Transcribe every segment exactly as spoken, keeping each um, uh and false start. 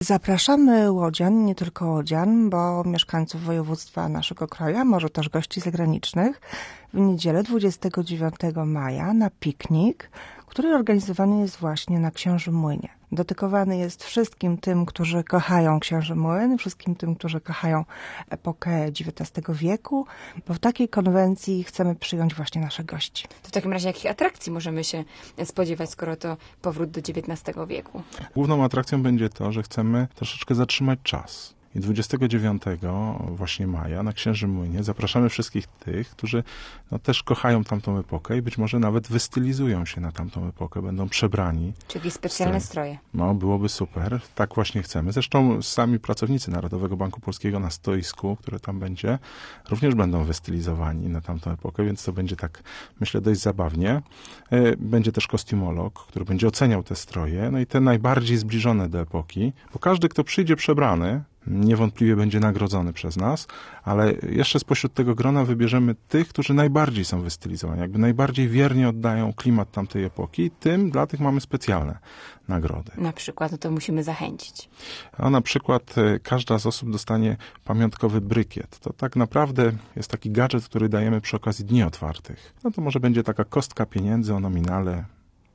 Zapraszamy łodzian, nie tylko łodzian, bo mieszkańców województwa naszego kraju, a może też gości zagranicznych, w niedzielę dwudziestego dziewiątego maja na piknik, który organizowany jest właśnie na Księżym Młynie. Dedykowany jest wszystkim tym, którzy kochają Księży Młyn, wszystkim tym, którzy kochają epokę dziewiętnastego wieku, bo w takiej konwencji chcemy przyjąć właśnie naszych gości. To w takim razie jakich atrakcji możemy się spodziewać, skoro to powrót do dziewiętnastego wieku? Główną atrakcją będzie to, że chcemy troszeczkę zatrzymać czas. I dwudziestego dziewiątego właśnie maja na Księżym Młynie zapraszamy wszystkich tych, którzy no, też kochają tamtą epokę i być może nawet wystylizują się na tamtą epokę, będą przebrani. Czyli specjalne stroje. No, byłoby super. Tak właśnie chcemy. Zresztą sami pracownicy Narodowego Banku Polskiego na stoisku, które tam będzie, również będą wystylizowani na tamtą epokę, więc to będzie tak, myślę, dość zabawnie. Będzie też kostiumolog, który będzie oceniał te stroje, no i te najbardziej zbliżone do epoki, bo każdy, kto przyjdzie przebrany, niewątpliwie będzie nagrodzony przez nas, ale jeszcze spośród tego grona wybierzemy tych, którzy najbardziej są wystylizowani, jakby najbardziej wiernie oddają klimat tamtej epoki, tym dla tych mamy specjalne nagrody. Na przykład, no to musimy zachęcić. A na przykład każda z osób dostanie pamiątkowy brykiet. To tak naprawdę jest taki gadżet, który dajemy przy okazji dni otwartych. No to może będzie taka kostka pieniędzy o nominale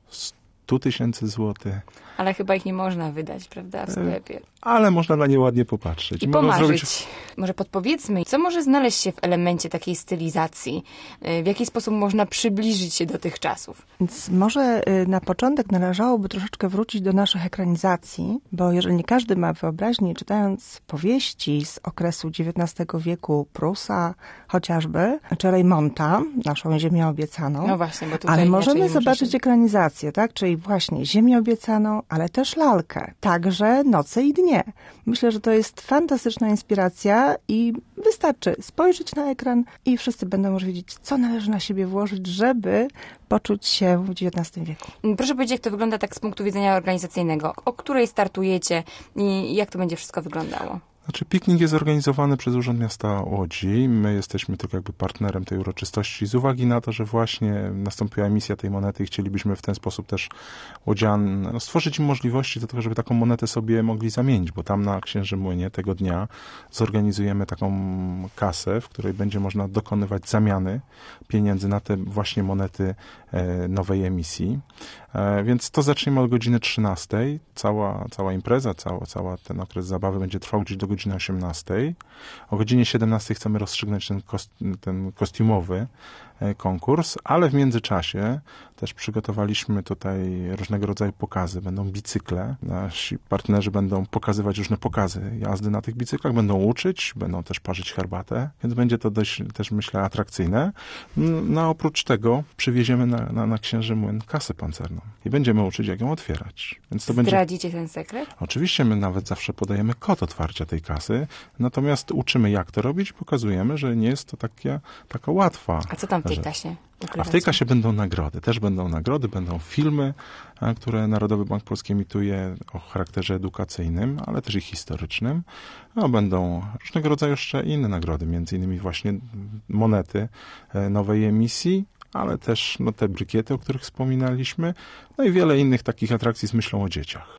sto tysięcy złotych. Ale chyba ich nie można wydać, prawda, w sklepie. Ale można na nie ładnie popatrzeć. I, I pomarzyć. Zrobić... Może podpowiedzmy, co może znaleźć się w elemencie takiej stylizacji? W jaki sposób można przybliżyć się do tych czasów? Więc może na początek należałoby troszeczkę wrócić do naszych ekranizacji, bo jeżeli nie każdy ma wyobraźnię, czytając powieści z okresu dziewiętnastego wieku Prusa chociażby, czy Reymonta, naszą Ziemię Obiecaną. No właśnie, bo tutaj ale możemy zobaczyć się... ekranizację, tak? Czyli właśnie Ziemię Obiecaną, ale też lalkę. Także Noce i dnie. Myślę, że to jest fantastyczna inspiracja i wystarczy spojrzeć na ekran i wszyscy będą już wiedzieć, co należy na siebie włożyć, żeby poczuć się w dziewiętnastym wieku. Proszę powiedzieć, jak to wygląda tak z punktu widzenia organizacyjnego. O której startujecie i jak to będzie wszystko wyglądało? Znaczy, piknik jest organizowany przez Urząd Miasta Łodzi. My jesteśmy tylko jakby partnerem tej uroczystości z uwagi na to, że właśnie nastąpiła emisja tej monety i chcielibyśmy w ten sposób też łodzian no, stworzyć im możliwości do tego, żeby taką monetę sobie mogli zamienić, bo tam na Księżym Młynie tego dnia zorganizujemy taką kasę, w której będzie można dokonywać zamiany pieniędzy na te właśnie monety e, nowej emisji. E, więc to zaczniemy od godziny trzynastej. Cała, cała impreza, cała, cała ten okres zabawy będzie trwał gdzieś do godziny osiemnastej. O godzinie siedemnastej chcemy rozstrzygnąć ten, kost, ten kostiumowy konkurs, ale w międzyczasie też przygotowaliśmy tutaj różnego rodzaju pokazy. Będą bicykle. Nasi partnerzy będą pokazywać różne pokazy jazdy na tych bicyklach, będą uczyć, będą też parzyć herbatę, więc będzie to dość też, myślę, atrakcyjne. No a oprócz tego przywieziemy na, na, na Księży Młyn kasę pancerną i będziemy uczyć, jak ją otwierać. Więc to Zdradzicie będzie... ten sekret? Oczywiście, my nawet zawsze podajemy kod otwarcia tej kasy, natomiast uczymy, jak to robić i pokazujemy, że nie jest to takie, taka łatwa. A co tam w tej kasie? A w tej kasie będą nagrody. Też będą nagrody, będą filmy, które Narodowy Bank Polski emituje o charakterze edukacyjnym, ale też i historycznym. No, będą różnego rodzaju jeszcze inne nagrody, między innymi właśnie monety nowej emisji, ale też no, te brykiety, o których wspominaliśmy, no i wiele innych takich atrakcji z myślą o dzieciach.